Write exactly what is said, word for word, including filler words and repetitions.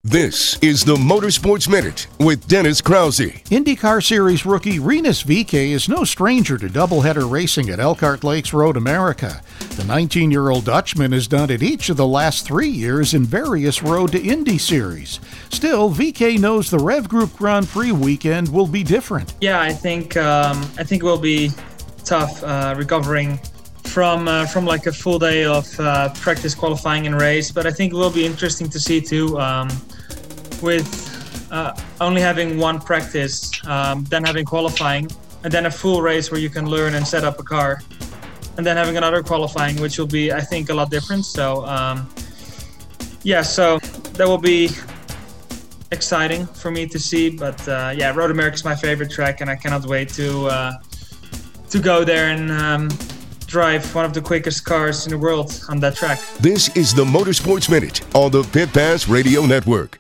This is the Motorsports Minute with Dennis Krause. IndyCar Series rookie Rinus V K is no stranger to doubleheader racing at Elkhart Lakes Road America. The nineteen-year-old Dutchman has done it each of the last three years in various Road to Indy series. Still, V K knows the Rev Group Grand Prix weekend will be different. Yeah, I think um, I think it will be tough uh, recovering from uh, from like a full day of uh, practice, qualifying, and race. But I think it will be interesting to see too, um, with uh, only having one practice, um, then having qualifying, and then a full race where you can learn and set up a car, and then having another qualifying, which will be, I think, a lot different. So um, yeah, so that will be exciting for me to see. But uh, yeah, Road America is my favorite track, and I cannot wait to uh, to go there and um, drive one of the quickest cars in the world on that track. This is the Motorsports Minute on the Pit Pass Radio Network.